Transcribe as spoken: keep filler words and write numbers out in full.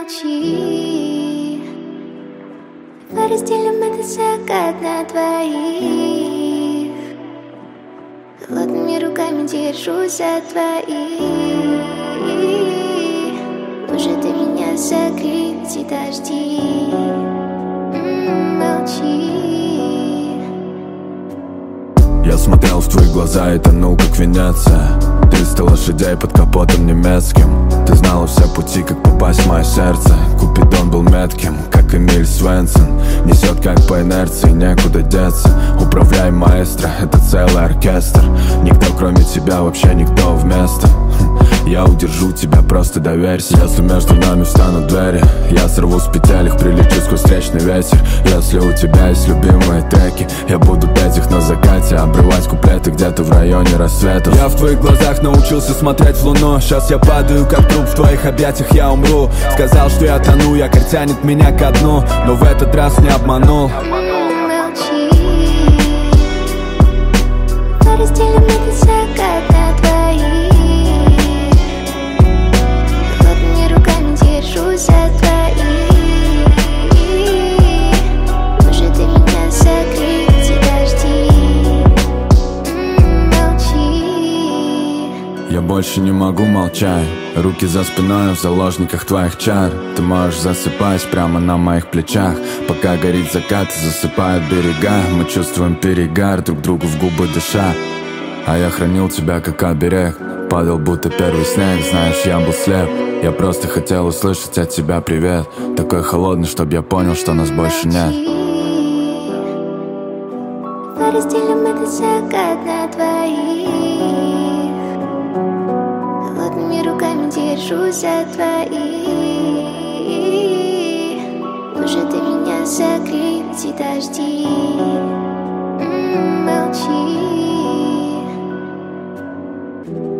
молчи. Давай разделим этот закат на двоих. Холодными руками держусь за твоих. Может, ты меня согрей в эти дожди. М-м, молчи. Я смотрел в твои глаза и тонул, как Венеция. Триста лошадей под капотом немецким. Ты знала все пути, как попасть в мое сердце. Купидон был метким, как Эмиль Свенсон. Несет как по инерции, некуда деться. Управляй, маэстро, это целый оркестр. Никто кроме тебя, вообще никто вместо. Я удержу тебя, просто доверься. Если между нами встанут двери, я сорву с петель их, прилечу сквозь встречный ветер. Если у тебя есть любимые треки, я буду петь их на закате, обрывать куплеты где-то в районе рассветов. Я в твоих глазах научился смотреть в луну. Сейчас я падаю, как труп, в твоих объятиях я умру. Сказал, что я тону, якорь тянет меня ко дну, но в этот раз не обманул. Молчи. Разделим этот закат на двоих. Холодными руками держусь за твоих. Может, ты меня согрей в эти дожди. М-м, молчи. Я больше не могу молчать. Руки за спиной в заложниках твоих чар. Ты можешь засыпать прямо на моих плечах. Пока горит закат и засыпают берега, мы чувствуем перегар, друг другу в губы дыша. А я хранил тебя как оберег. Падал будто первый снег, знаешь, я был слеп. Я просто хотел услышать от тебя привет. Такой холодный, чтоб я понял, что нас больше нет. Давай разделим этот закат на двоих. Холодными руками держусь за твоих. Может, ты меня согрей в эти дожди. М-м, молчи.